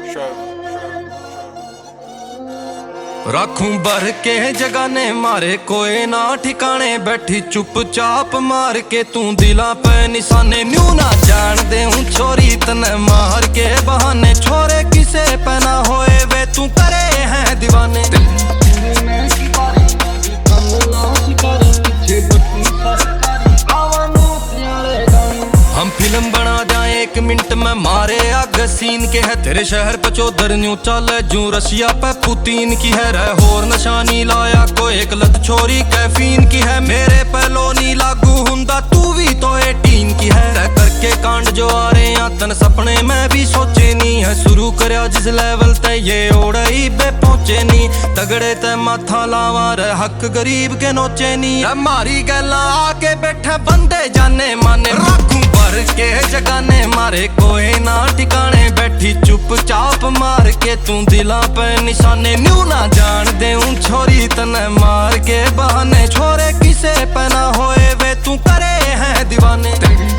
राखूं भर के जगाने मारे कोई ना ठिकाने, बैठी चुपचाप मार के तू दिला पे निशाने। न्यू ना जान दे हूँ छोरी तने मार के बहाने, छोरे किसे पे ना होए वे तू करे हैं दीवाने। हम फिल्म बना जाए 1 मिनट में मारे आग सीन के है, तेरे शहर पे चौधर न्यू चल जू रशिया पे पुतीन की है। रह होर नशानी लाया को एक लत छोरी कैफीन की है, मेरे पहलो नी लागू हुंदा तू भी तो 18 की है। तय करके कांड जो आ रहे हैं तन सपने में भी सोचे नी है, शुरू करया जिस लेवल ते ये ओड़ई बे पहुंचे नी। तगड़े ते माथा लावा रे हक गरीब के नोचे नी, मारी गैला आके बैठे बंदे जाने माने। राखूं भर के जगाने मारे कोई ना ठिकाने, बैठी चुपचाप मार के तू दिला पे निशाने। न्यू ना जान दे हूँ छोरी तने मार के बहाने, छोरे किसे पे ना होए वे तू करे हैं दीवाने।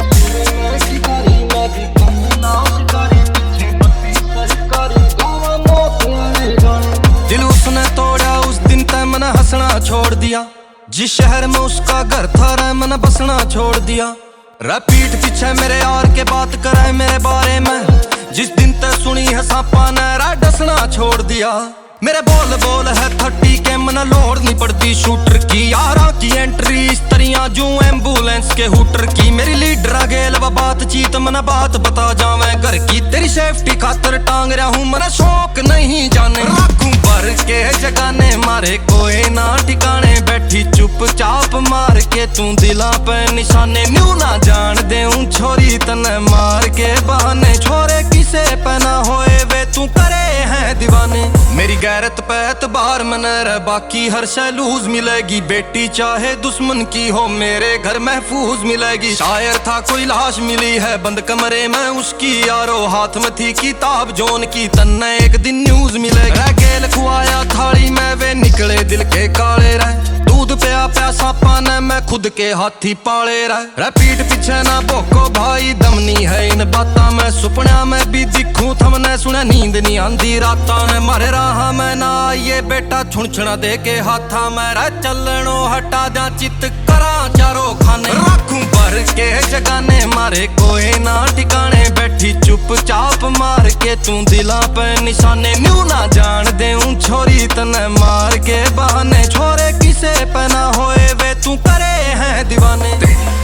दिल उसने तोड़ा उस दिन तय मैंने हंसना छोड़ दिया, जिस शहर में उसका घर था रे मैंने बसना छोड़ दिया। पीठ पीछे मेरे यार के बात करे मेरे बारे में, जिस दिन तक सुनी है सांपा ने डसना छोड़ दिया। मेरे बोल बोल है 30 के मन लोड नहीं पड़ती शूटर की, यारा की एंट्री इस तरिया जू एम्बुलेंस के हुटर की। मेरी लीडर गेल व बातचीत मन बात बता जावे घर की, तेरी सेफ्टी खातर टांग रहा हूँ मन शौक नहीं जाने। राखूं भर के जगाने मारे कोई ना ठिकाने, बैठी चुपचाप मार के तू दिला पे निशाने। न्यू ना जान दे हूँ छोरी तने मार के बहाने, छोरे किसे पे ना होए वे तू करे हैं दीवाने। मेरी गैरत पे एतबार में न रह, बाकी हर शय लूज मिलेगी। बेटी चाहे दुश्मन की हो मेरे घर महफूज मिलेगी। शायर था कोई लाश मिली है बंद कमरे में उसकी, यारो हाथ में थी किताब जोन की, तन्ने एक दिन न्यूज मिलेगी। गेल खुआया थाली में वे निकले दिल के काले रह, दूध पिया प्यासा पाने में खुद के हाथी पाले रह। पीठ पीछे ना भोको भाई दमनी है इन बातां में, सुपना में भी दिखूं थमने सुने नींद नहीं आंदी रातां ने। मारे राह में ना ये बेटा छुणछुणा दे के हाथा में, रह चलनो हटा जा चित करा चारों खाने। राखूं भर के जगाने मारे कोई ना ठिकाने, बैठी चुपचाप मार के तू दिला पे निशाने। न्यू ना जान दे हूँ छोरी तने मार के बहाने, छोरे किसे पे ना होए वे तू करे हैं दीवाने।